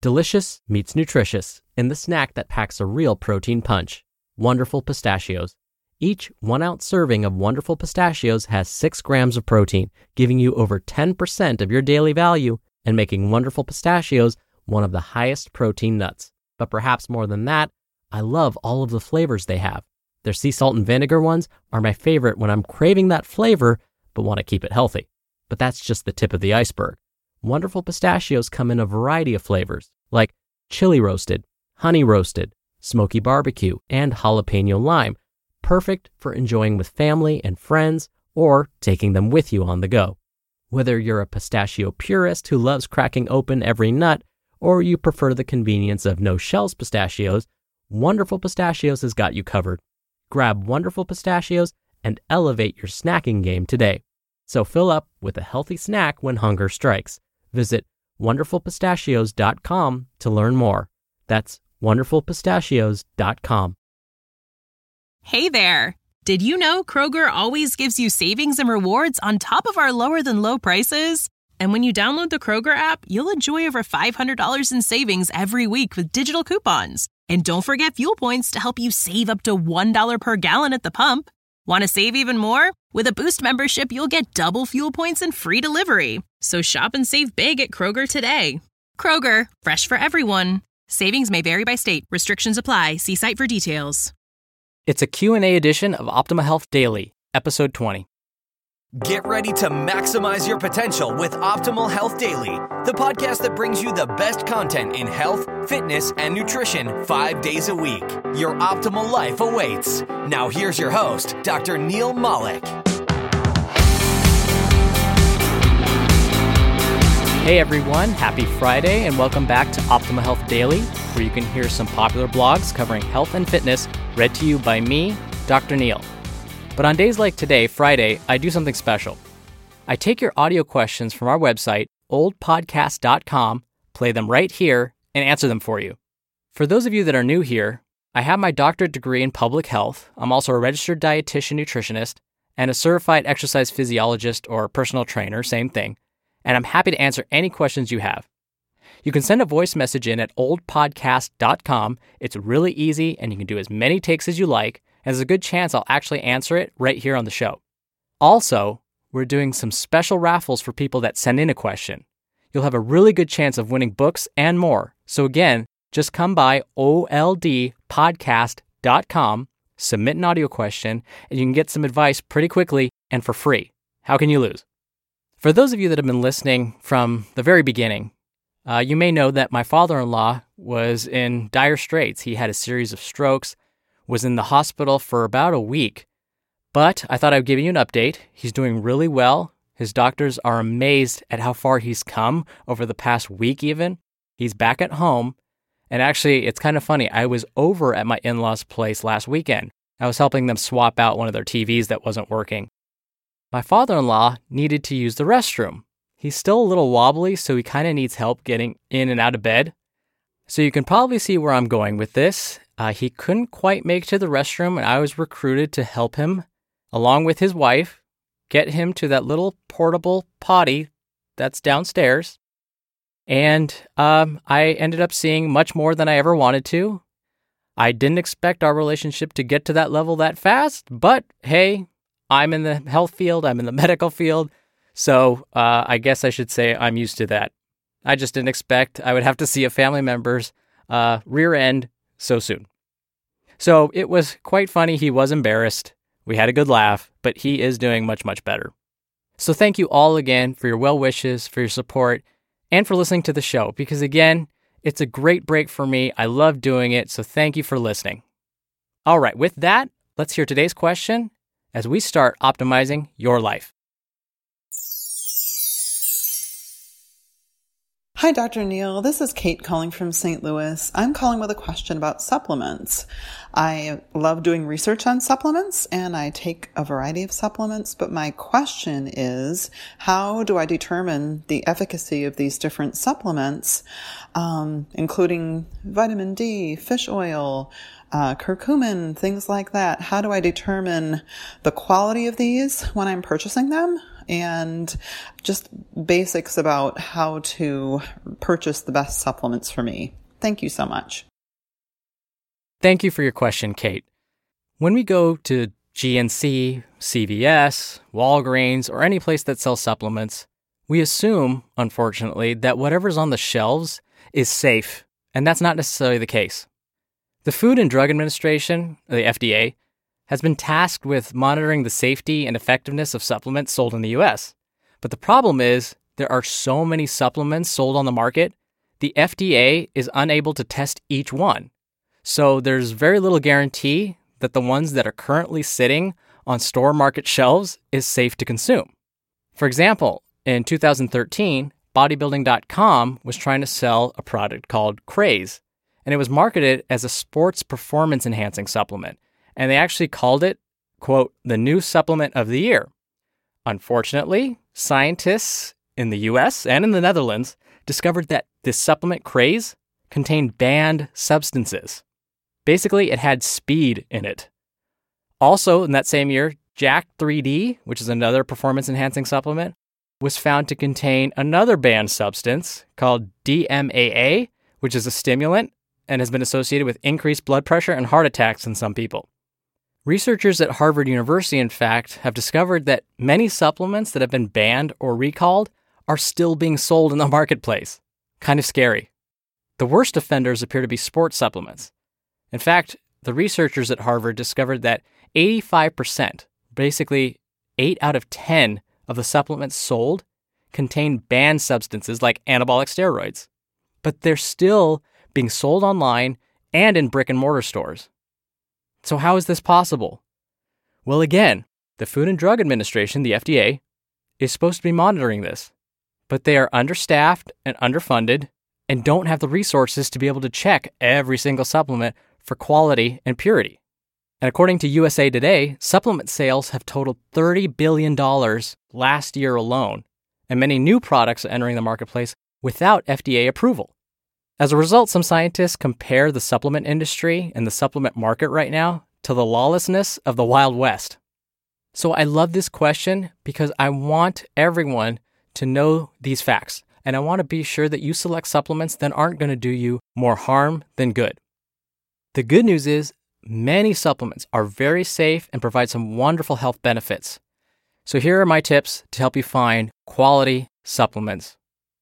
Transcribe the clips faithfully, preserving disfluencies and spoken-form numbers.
Delicious meets nutritious in the snack that packs a real protein punch. Wonderful Pistachios. Each one-ounce serving of Wonderful Pistachios has six grams of protein, giving you over ten percent of your daily value and making Wonderful Pistachios one of the highest protein nuts. But perhaps more than that, I love all of the flavors they have. Their sea salt and vinegar ones are my favorite when I'm craving that flavor but want to keep it healthy. But that's just the tip of the iceberg. Wonderful Pistachios come in a variety of flavors, like chili roasted, honey roasted, smoky barbecue, and jalapeno lime, perfect for enjoying with family and friends or taking them with you on the go. Whether you're a pistachio purist who loves cracking open every nut, or you prefer the convenience of no-shells pistachios, Wonderful Pistachios has got you covered. Grab Wonderful Pistachios and elevate your snacking game today. So fill up with a healthy snack when hunger strikes. Visit wonderful pistachios dot com to learn more. That's wonderful pistachios dot com. Hey there! Did you know Kroger always gives you savings and rewards on top of our lower-than-low prices? And when you download the Kroger app, you'll enjoy over five hundred dollars in savings every week with digital coupons. And don't forget fuel points to help you save up to one dollar per gallon at the pump. Want to save even more? With a Boost membership, you'll get double fuel points and free delivery. So shop and save big at Kroger today. Kroger, fresh for everyone. Savings may vary by state. Restrictions apply. See site for details. It's a Q and A edition of Optimal Health Daily, episode twenty. Get ready to maximize your potential with Optimal Health Daily, the podcast that brings you the best content in health, fitness, and nutrition five days a week. Your optimal life awaits. Now here's your host, Doctor Neil Malik. Hey everyone, happy Friday and welcome back to Optimal Health Daily, where you can hear some popular blogs covering health and fitness read to you by me, Doctor Neil. But on days like today, Friday, I do something special. I take your audio questions from our website, old podcast dot com, play them right here, and answer them for you. For those of you that are new here, I have my doctorate degree in public health. I'm also a registered dietitian nutritionist and a certified exercise physiologist or personal trainer, same thing. And I'm happy to answer any questions you have. You can send a voice message in at old podcast dot com. It's really easy, and you can do as many takes as you like, and there's a good chance I'll actually answer it right here on the show. Also, we're doing some special raffles for people that send in a question. You'll have a really good chance of winning books and more. So again, just come by old podcast dot com, submit an audio question, and you can get some advice pretty quickly and for free. How can you lose? For those of you that have been listening from the very beginning, uh, you may know that my father-in-law was in dire straits. He had a series of strokes, was in the hospital for about a week. But I thought I'd give you an update. He's doing really well. His doctors are amazed at how far he's come over the past week even. He's back at home. And actually, it's kind of funny. I was over at my in-laws' place last weekend. I was helping them swap out one of their T Vs that wasn't working. My father-in-law needed to use the restroom. He's still a little wobbly, so he kind of needs help getting in and out of bed. So you can probably see where I'm going with this. Uh, he couldn't quite make it to the restroom, and I was recruited to help him, along with his wife, get him to that little portable potty that's downstairs. And um, I ended up seeing much more than I ever wanted to. I didn't expect our relationship to get to that level that fast, but hey, I'm in the health field, I'm in the medical field, so uh, I guess I should say I'm used to that. I just didn't expect I would have to see a family member's uh, rear end so soon. So it was quite funny. He was embarrassed. We had a good laugh, but he is doing much, much better. So thank you all again for your well wishes, for your support, and for listening to the show, because again, it's a great break for me. I love doing it, so thank you for listening. All right, with that, let's hear today's question as we start optimizing your life. Hi, Doctor Neil. This is Kate calling from Saint Louis. I'm calling with a question about supplements. I love doing research on supplements, and I take a variety of supplements, but my question is, how do I determine the efficacy of these different supplements, um, including vitamin D, fish oil, uh, curcumin, things like that? How do I determine the quality of these when I'm purchasing them? and just basics about how to purchase the best supplements for me. Thank you so much. Thank you for your question, Kate. When we go to G N C, C V S, Walgreens, or any place that sells supplements, we assume, unfortunately, that whatever's on the shelves is safe, and that's not necessarily the case. The Food and Drug Administration, the F D A, has been tasked with monitoring the safety and effectiveness of supplements sold in the U S. But the problem is there are so many supplements sold on the market, the F D A is unable to test each one. So there's very little guarantee that the ones that are currently sitting on store market shelves is safe to consume. For example, in two thousand thirteen, bodybuilding dot com was trying to sell a product called Craze, and it was marketed as a sports performance enhancing supplement, and they actually called it, quote, the new supplement of the year. Unfortunately, scientists in the U S and in the Netherlands discovered that this supplement Craze contained banned substances. Basically, it had speed in it. Also, in that same year, Jack three D, which is another performance-enhancing supplement, was found to contain another banned substance called D M A A, which is a stimulant and has been associated with increased blood pressure and heart attacks in some people. Researchers at Harvard University, in fact, have discovered that many supplements that have been banned or recalled are still being sold in the marketplace. Kind of scary. The worst offenders appear to be sports supplements. In fact, the researchers at Harvard discovered that eighty-five percent, basically eight out of ten of the supplements sold, contain banned substances like anabolic steroids. But they're still being sold online and in brick and mortar stores. So how is this possible? Well, again, the Food and Drug Administration, the F D A, is supposed to be monitoring this, but they are understaffed and underfunded and don't have the resources to be able to check every single supplement for quality and purity. And according to U S A Today, supplement sales have totaled thirty billion dollars last year alone, and many new products are entering the marketplace without F D A approval. As a result, some scientists compare the supplement industry and the supplement market right now to the lawlessness of the Wild West. So I love this question because I want everyone to know these facts, and I want to be sure that you select supplements that aren't going to do you more harm than good. The good news is many supplements are very safe and provide some wonderful health benefits. So here are my tips to help you find quality supplements.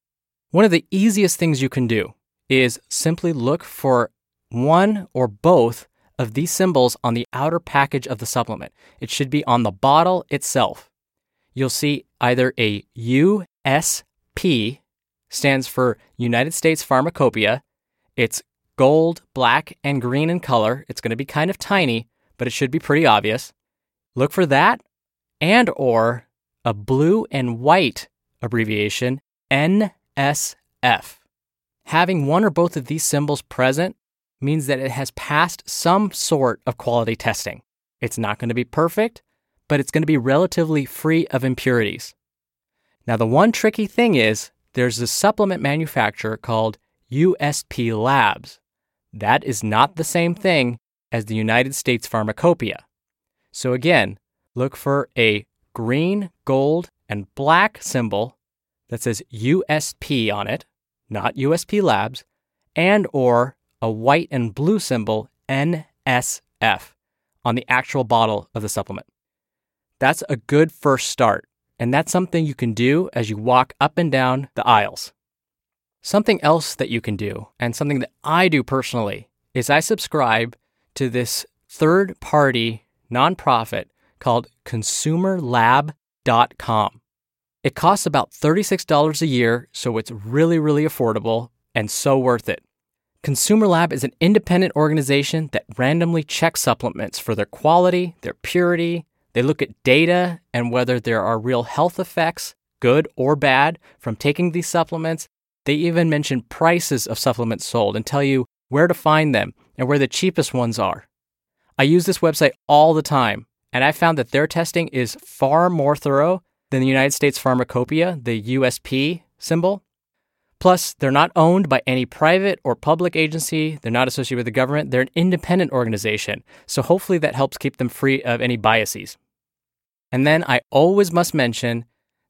One of the easiest things you can do is simply look for one or both of these symbols on the outer package of the supplement. It should be on the bottle itself. You'll see either a U S P, stands for United States Pharmacopoeia. It's gold, black, and green in color. It's going to be kind of tiny, but it should be pretty obvious. Look for that, and or a blue and white abbreviation, N S F. Having one or both of these symbols present means that it has passed some sort of quality testing. It's not going to be perfect, but it's going to be relatively free of impurities. Now, the one tricky thing is there's a supplement manufacturer called U S P Labs. That is not the same thing as the United States Pharmacopoeia. So again, look for a green, gold, and black symbol that says U S P on it, not U S P Labs, and or a white and blue symbol, N S F, on the actual bottle of the supplement. That's a good first start, and that's something you can do as you walk up and down the aisles. Something else that you can do, and something that I do personally, is I subscribe to this third-party nonprofit called consumer lab dot com. It costs about thirty-six dollars a year, so it's really, really affordable and so worth it. Consumer Lab is an independent organization that randomly checks supplements for their quality, their purity. They look at data and whether there are real health effects, good or bad, from taking these supplements. They even mention prices of supplements sold and tell you where to find them and where the cheapest ones are. I use this website all the time, and I found that their testing is far more thorough than the United States Pharmacopoeia, the U S P symbol. Plus, they're not owned by any private or public agency. They're not associated with the government. They're an independent organization. So hopefully that helps keep them free of any biases. And then I always must mention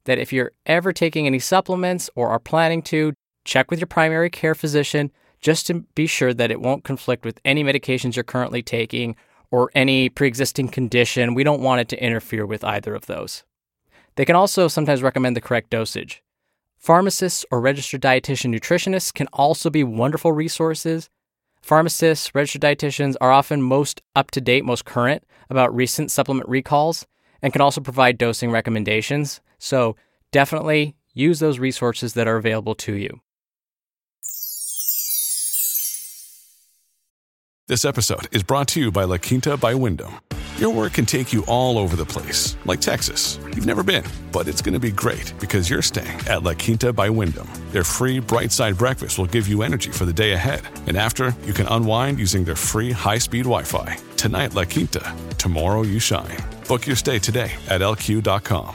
that if you're ever taking any supplements or are planning to, check with your primary care physician just to be sure that it won't conflict with any medications you're currently taking or any pre-existing condition. We don't want it to interfere with either of those. They can also sometimes recommend the correct dosage. Pharmacists or registered dietitian nutritionists can also be wonderful resources. Pharmacists, registered dietitians are often most up-to-date, most current about recent supplement recalls and can also provide dosing recommendations. So definitely use those resources that are available to you. This episode is brought to you by La Quinta by Wyndham. Your work can take you all over the place, like Texas. You've never been, but it's going to be great because you're staying at La Quinta by Wyndham. Their free Bright Side breakfast will give you energy for the day ahead. And after, you can unwind using their free high-speed Wi-Fi. Tonight, La Quinta. Tomorrow, you shine. Book your stay today at L Q dot com.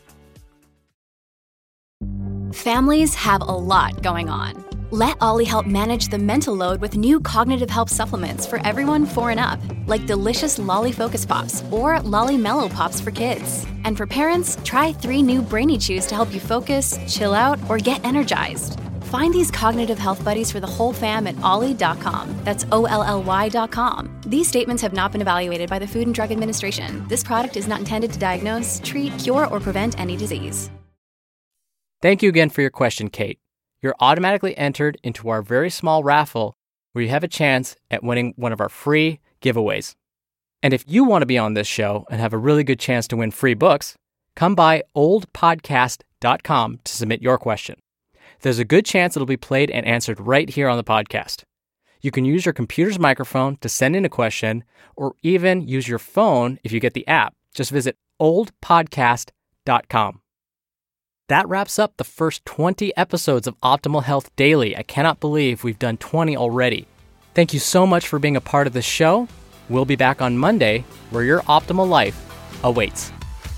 Families have a lot going on. Let Ollie help manage the mental load with new cognitive help supplements for everyone four and up, like delicious Lolly Focus Pops or Lolly Mellow Pops for kids. And for parents, try three new Brainy Chews to help you focus, chill out, or get energized. Find these cognitive health buddies for the whole fam at ollie dot com. That's O L L Y dot com. These statements have not been evaluated by the Food and Drug Administration. This product is not intended to diagnose, treat, cure, or prevent any disease. Thank you again for your question, Kate. You're automatically entered into our very small raffle where you have a chance at winning one of our free giveaways. And if you want to be on this show and have a really good chance to win free books, come by old podcast dot com to submit your question. There's a good chance it'll be played and answered right here on the podcast. You can use your computer's microphone to send in a question or even use your phone if you get the app. Just visit old podcast dot com. That wraps up the first twenty episodes of Optimal Health Daily. I cannot believe we've done twenty already. Thank you so much for being a part of the show. We'll be back on Monday where your optimal life awaits.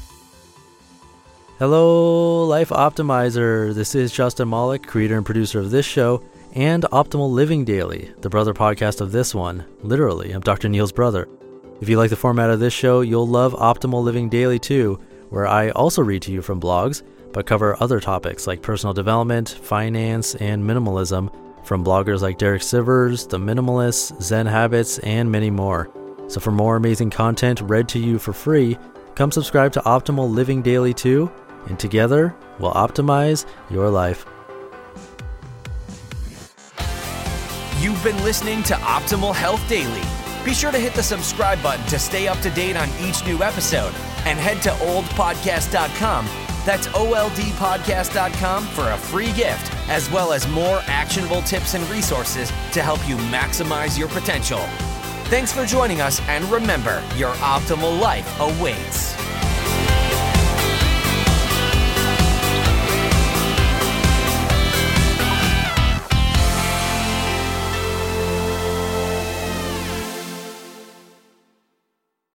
Hello, Life Optimizer. This is Justin Malik, creator and producer of this show and Optimal Living Daily, the brother podcast of this one. Literally, I'm Doctor Neil's brother. If you like the format of this show, you'll love Optimal Living Daily too, where I also read to you from blogs, but cover other topics like personal development, finance, and minimalism from bloggers like Derek Sivers, The Minimalists, Zen Habits, and many more. So for more amazing content read to you for free, come subscribe to Optimal Living Daily too, and together we'll optimize your life. You've been listening to Optimal Health Daily. Be sure to hit the subscribe button to stay up to date on each new episode, and head to old podcast dot com. That's O L D podcast dot com for a free gift, as well as more actionable tips and resources to help you maximize your potential. Thanks for joining us, and remember, your optimal life awaits.